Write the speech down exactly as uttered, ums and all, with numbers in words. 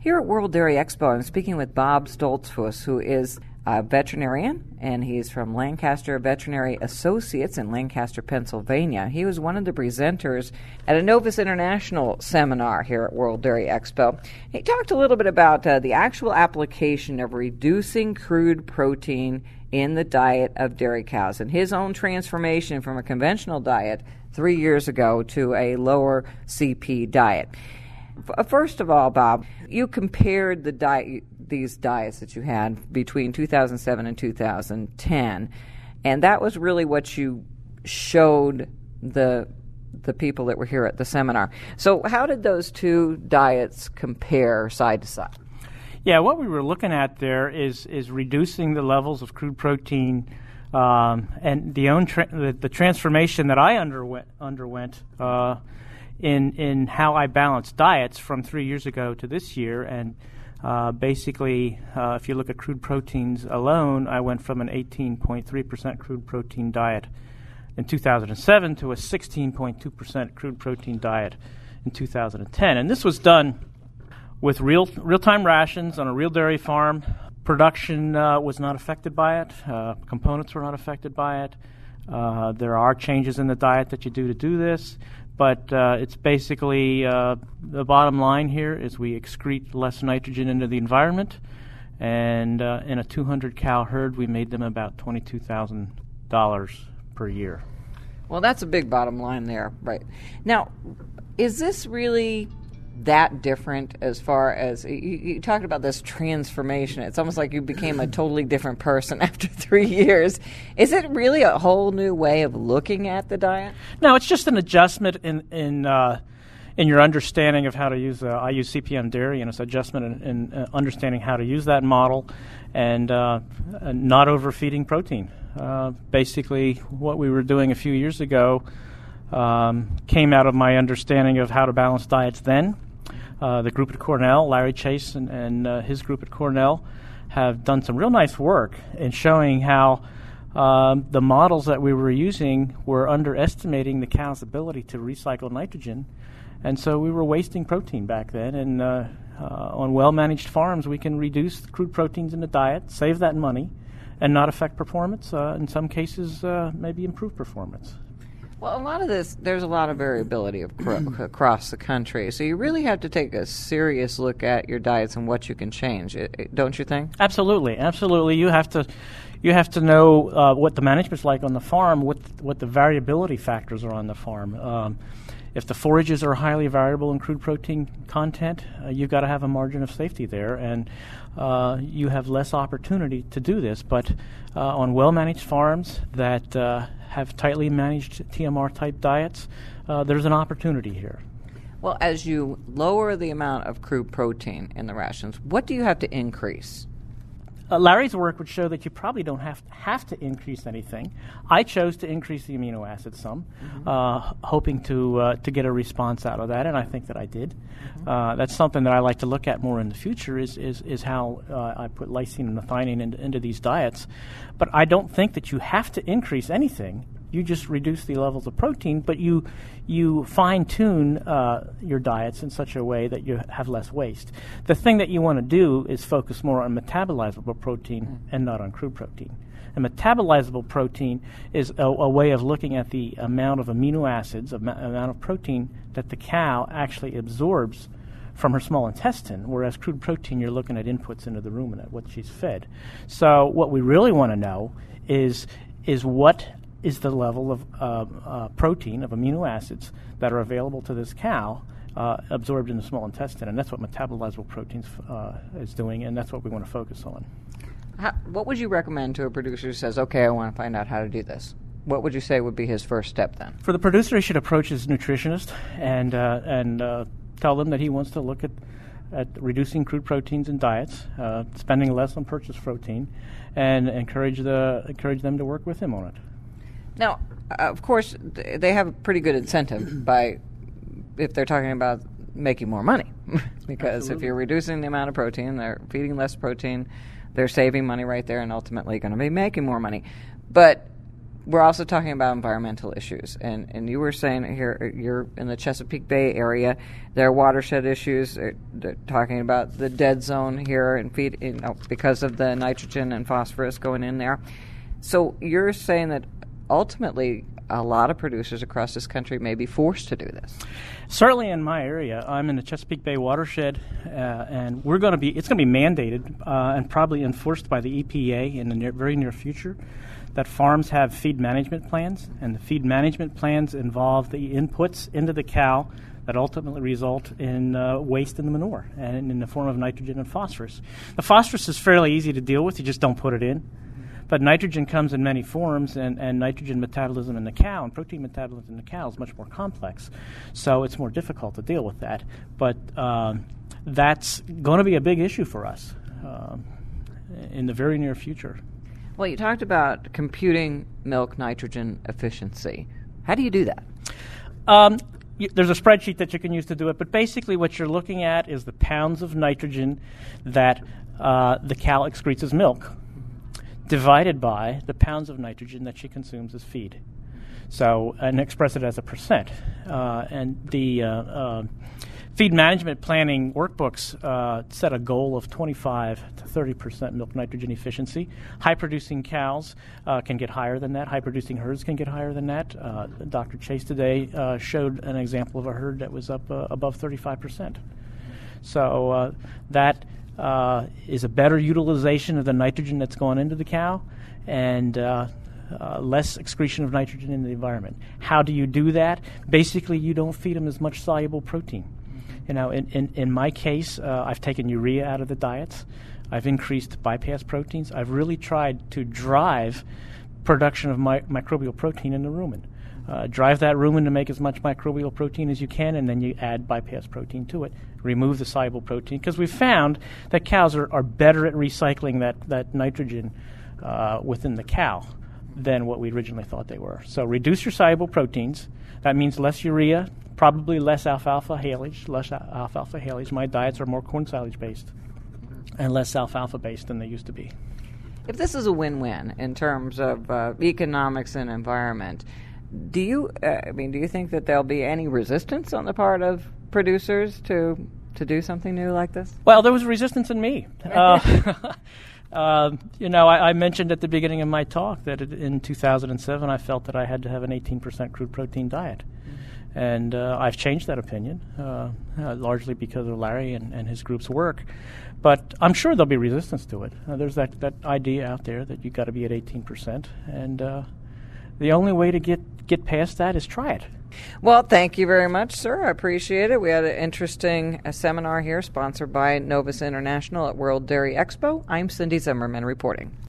Here at World Dairy Expo, I'm speaking with Bob Stoltzfus, who is a veterinarian, and he's from Lancaster Veterinary Associates in Lancaster, Pennsylvania. He was one of the presenters at a Novus International seminar here at World Dairy Expo. He talked a little bit about uh, the actual application of reducing crude protein in the diet of dairy cows and his own transformation from a conventional diet three years ago to a lower C P diet. First of all, Bob, you compared the diet, these diets that you had between two thousand seven and two thousand ten, and that was really what you showed the the people that were here at the seminar. So how did those two diets compare side to side? Yeah, what we were looking at there is is reducing the levels of crude protein, um, and the own tra- the, the transformation that I underwent underwent. Uh, in in how I balance diets from three years ago to this year. And uh, basically, uh, if you look at crude proteins alone, I went from an eighteen point three percent crude protein diet in two thousand seven to a sixteen point two percent crude protein diet in two thousand ten. And this was done with real real-time rations on a real dairy farm. Production uh, was not affected by it. Uh, components were not affected by it. Uh, there are changes in the diet that you do to do this. But uh, it's basically uh, the bottom line here is we excrete less nitrogen into the environment, and uh, in a two hundred cow herd, we made them about twenty-two thousand dollars per year. Well, that's a big bottom line there, right? Now, is this really that different as far as you, you talked about this transformation? It's almost like you became a totally different person after three years. Is it really a whole new way of looking at the diet? No, it's just an adjustment in in uh, in your understanding of how to use. Uh, I use C P M Dairy, and it's adjustment in, in uh, understanding how to use that model, and uh, not overfeeding protein. Uh, basically, what we were doing a few years ago um, came out of my understanding of how to balance diets then. Uh, the group at Cornell, Larry Chase and, and uh, his group at Cornell, have done some real nice work in showing how um, the models that we were using were underestimating the cow's ability to recycle nitrogen. And so we were wasting protein back then. And uh, uh, on well-managed farms, we can reduce the crude proteins in the diet, save that money, and not affect performance. Uh, in some cases, uh, maybe improve performance. Well, a lot of this, there's a lot of variability of cro- across the country. So you really have to take a serious look at your diets and what you can change, don't you think? Absolutely, absolutely. You have to, you have to know uh, what the management's like on the farm, what what the variability factors are on the farm. Um, if the forages are highly variable in crude protein content, uh, you've got to have a margin of safety there, and uh, you have less opportunity to do this. But uh, on well-managed farms that uh, have tightly managed T M R-type diets, uh, there's an opportunity here. Well, as you lower the amount of crude protein in the rations, what do you have to increase? Uh, Larry's work would show that you probably don't have to, have to increase anything. I chose to increase the amino acids some, mm-hmm. uh, hoping to uh, to get a response out of that, and I think that I did. Mm-hmm. Uh, that's something that I like to look at more in the future is is, is how uh, I put lysine and methionine into, into these diets. But I don't think that you have to increase anything. You just reduce the levels of protein, but you you fine-tune uh, your diets in such a way that you have less waste. The thing that you want to do is focus more on metabolizable protein mm. and not on crude protein. And metabolizable protein is a, a way of looking at the amount of amino acids, am- amount of protein that the cow actually absorbs from her small intestine, whereas crude protein, you're looking at inputs into the ruminant, what she's fed. So what we really want to know is is what is the level of uh, uh, protein, of amino acids that are available to this cow uh, absorbed in the small intestine, and that's what metabolizable proteins uh, is doing, and that's what we want to focus on. How, what would you recommend to a producer who says, okay, I want to find out how to do this? What would you say would be his first step then? For the producer, he should approach his nutritionist and uh, and uh, tell them that he wants to look at, at reducing crude proteins in diets, uh, spending less on purchased protein, and encourage the encourage them to work with him on it. Now, uh, of course, th- they have a pretty good incentive by if they're talking about making more money. Because Absolutely. If you're reducing the amount of protein, they're feeding less protein, they're saving money right there and ultimately going to be making more money. But we're also talking about environmental issues, and, and you were saying here you're in the Chesapeake Bay area. There are watershed issues. They're, they're talking about the dead zone here and feed, you know, because of the nitrogen and phosphorus going in there. So you're saying that ultimately a lot of producers across this country may be forced to do this. Certainly in my area, I'm in the Chesapeake Bay watershed, uh, and we're going to be it's going to be mandated uh, and probably enforced by the E P A in the near, very near future that farms have feed management plans, and the feed management plans involve the inputs into the cow that ultimately result in uh, waste in the manure and in the form of nitrogen and phosphorus. The phosphorus is fairly easy to deal with; you just don't put it in. But nitrogen comes in many forms, and, and nitrogen metabolism in the cow and protein metabolism in the cow is much more complex. So it's more difficult to deal with that. But um, that's going to be a big issue for us uh, in the very near future. Well, you talked about computing milk nitrogen efficiency. How do you do that? Um, y- there's a spreadsheet that you can use to do it, but basically what you're looking at is the pounds of nitrogen that uh, the cow excretes as milk, divided by the pounds of nitrogen that she consumes as feed. So, and express it as a percent. Uh, and the uh, uh, feed management planning workbooks uh, set a goal of twenty-five to thirty percent milk nitrogen efficiency. High-producing cows uh, can get higher than that. High-producing herds can get higher than that. Uh, Doctor Chase today uh, showed an example of a herd that was up uh, above thirty-five percent. So uh, that Uh, is a better utilization of the nitrogen that's going into the cow and uh, uh, less excretion of nitrogen in the environment. How do you do that? Basically, you don't feed them as much soluble protein. You know, in, in, in my case, uh, I've taken urea out of the diets. I've increased bypass proteins. I've really tried to drive production of my, microbial protein in the rumen. Uh, drive that rumen to make as much microbial protein as you can, and then you add bypass protein to it. Remove the soluble protein, because we've found that cows are, are better at recycling that, that nitrogen uh, within the cow than what we originally thought they were. So reduce your soluble proteins. That means less urea, probably less alfalfa haylage, less alfalfa haylage. My diets are more corn silage based and less alfalfa based than they used to be. If this is a win-win in terms of uh, economics and environment, do you? Uh, I mean, do you think that there'll be any resistance on the part of producers to to do something new like this? Well, there was resistance in me. uh, uh, you know, I, I mentioned at the beginning of my talk that it, in two thousand seven I felt that I had to have an eighteen percent crude protein diet. Mm-hmm. And uh, I've changed that opinion, uh, uh, largely because of Larry and, and his group's work. But I'm sure there'll be resistance to it. Uh, there's that, that idea out there that you've got to be at eighteen percent. And uh, the only way to get, get past that is try it. Well, thank you very much, sir. I appreciate it. We had an interesting uh, seminar here sponsored by Novus International at World Dairy Expo. I'm Cindy Zimmerman reporting.